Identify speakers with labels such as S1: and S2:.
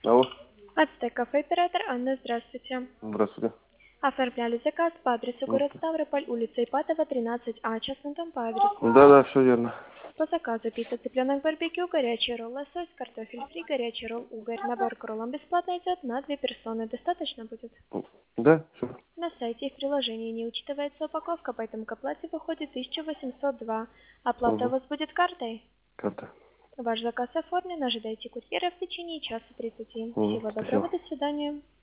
S1: Алло.
S2: Ацтек кафе оператор Анна, здравствуйте.
S1: Здравствуйте.
S2: Оформляли заказ по адресу город Ставрополь, улица Ипатова, 13А, частный дом по адресу.
S1: Да, все верно.
S2: По заказу пицца, цыпленок барбекю, горячий ролл лосось, картофель фри, горячий ролл угорь. Набор к роллам бесплатно идет на 2 персоны. Достаточно будет?
S1: Да, все.
S2: На сайте и в приложении не учитывается упаковка, поэтому к оплате выходит 1802. Оплата у вас будет картой?
S1: Карта.
S2: Ваш заказ оформлен, ожидайте курьера в течение часа 30. Всего доброго,
S1: Спасибо.
S2: до свидания.